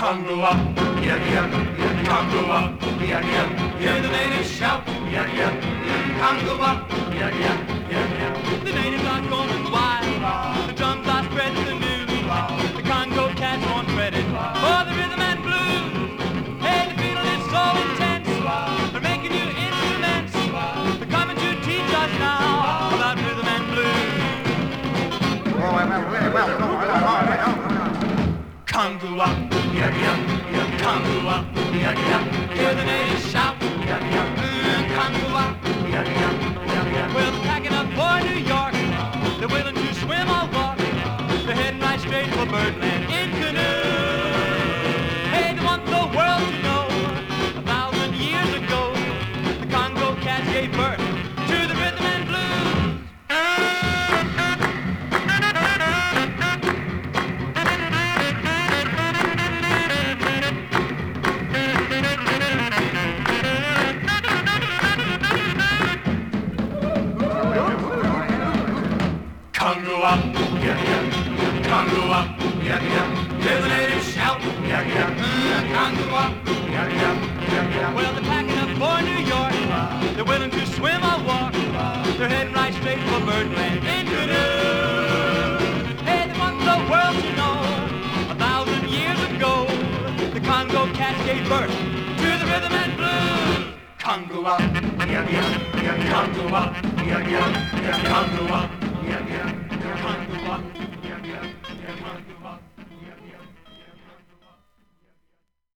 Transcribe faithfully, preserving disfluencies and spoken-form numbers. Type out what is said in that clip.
Congo up, yeah, yeah, yeah, Congo up, yeah, yeah. Hear the natives shout, yeah, yeah, yeah, Congo up, yeah, yeah, yeah, yeah. The natives are going wild, the drums are spreading the news. The Congo cats want credit for the rhythm and blues. Hey, the feeling is so intense, they're making new instruments. They're coming to teach us now about rhythm and blues. Congo up, yeah, yeah, yeah, Congo up, yeah, yeah. hear the natives shout, yeah, yeah, mm, Congo up. yeah, yeah, yeah, yeah. Well, they're packing up for New York, they're willing to swim or walk. They're heading right straight for Birdland in canoe. Hey, they want the world to know, a thousand years ago, the Congo cats gave birth to the rhythm and blues. Congo up, yeah, yeah, Congo up, yeah, yeah. Hear the natives shout, yeah, yeah, Mm, Congo up. yeah, yeah, yeah, yeah. Well, they're packing up for New York, they're willing to swim or walk. They're heading right straight for Birdland in canoe. Hey, they want the world to know, a thousand years ago, the Congo cats gave birth to the rhythm and blues. Congo up, yeah, yeah, yeah, Congo up, yeah, yeah, yeah, Congo up, yeah, yeah, yeah, Congo up.